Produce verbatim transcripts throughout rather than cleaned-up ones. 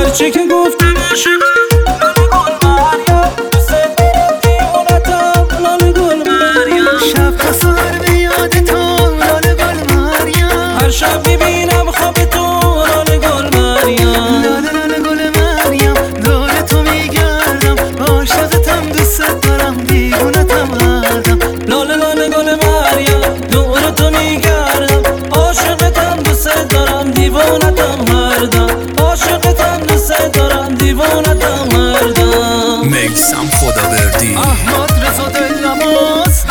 هرچی که گفتی باشه لاله گل مریم، دوست دارم دیوونتم لاله گل مریم. شب تا سهر به یاد تو لاله گل مریم، هر شب میبینم خواب تو لاله گل مریم. لاله لاله گل مریم، دور تو میگردم، عاشقتم دوست دارم دیوونتم هردم. لاله لاله گل مریم، دور تو میگردم، عاشقتم دوست دارم دیوونتم هردم. عاشقتم دوست دارم دیوونتم هردم. میسم خداوردی احمد رضا دلنواز.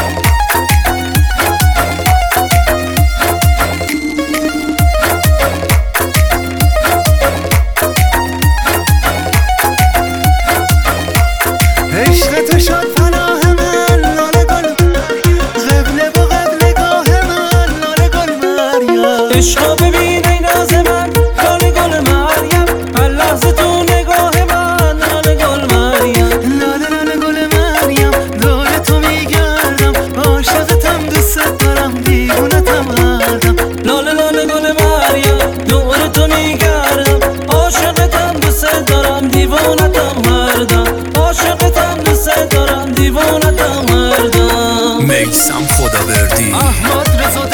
عشق تو شد پناه من لاله گل، قبله و قبلگاه من لاله گل مریم. عشقا ببین ای ناز من لاله گل مریم، هر لحظه تو نگاه من لاله گل مریم. لاله لاله گل مریم، دور تو میگردم، عاشقتم دوست دارم دیوونتم هردم. لاله لاله گل مریم، دور تو میگردم، عاشقتم دوست دارم دیوونتم هردم. عاشقتم دوست دارم دیوونتم هردم. میسم خداوردی احمد رضا